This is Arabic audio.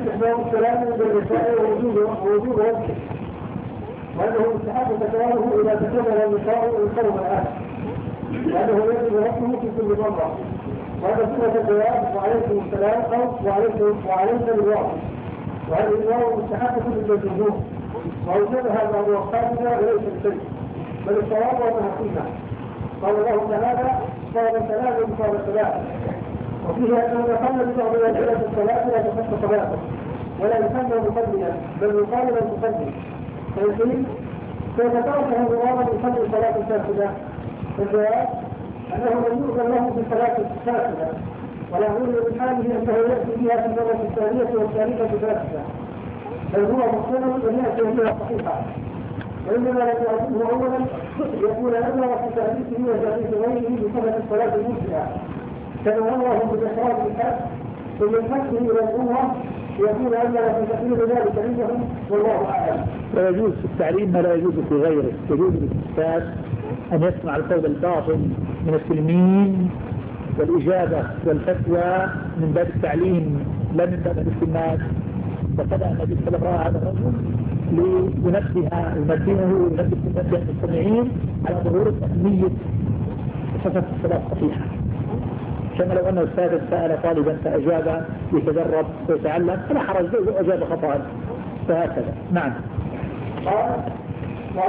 استخدام الكلام بالنساء ووجوب وجهه، وأنه مستحب تكراره إذا تكلم النساء القوم الآن، لأنه يجب رفضه في كل مرة، وهذا سنة الجواب وعليكم السلام أو وعليك الواقع، وهذه الواو مستحبة للجمهور، وأوجبها بعض وقتنا وليس الشيء، بل الصواب وأنها سنة. قال الله تعالى: قال سلام قال سلام، وفيه أنه يقال ببعض الأسئلة الصلاة لا تصح صلاته ولا يسمى مصليا بل يقال له مصلي، فيقول: كيف تركه مرارا يصلي صلاة فاسدة؟ الجواب أنه لم يؤذن له في الصلاة الفاسدة، ولا يقول من حاله أنه يأتي بها في المرة الثانية والثالثة فاسدة، بل هو مقتنع أن يأتي بها صحيحة، وإنما لم يعرفه أولا يكون أبلغ في تأليفه وتأليف غيره بصفة الصلاة المجزئة، كما أمره بالإخراج بالحج ثم الحج إلى الأمة يكون أبلغ في تقرير ذلك عندهم، والله أعلم. ويجوز في التعليم ما لا يجوز في غيره، يجوز للأستاذ أن يسمع القول الباطل من التلميذ والإجابة والفتوى من باب التعليم لا من باب الاستماع. وبدأ النبي صلى الله عليه وسلم لينبهه وينبه المستمعين على ضرورة أهمية صفة الصلاة الصحيحة، كما لو أن الأستاذ سأل طالبا فأجاب يتدرب ويتعلم فلا حرج، أجاب خطأ، فهكذا. نعم.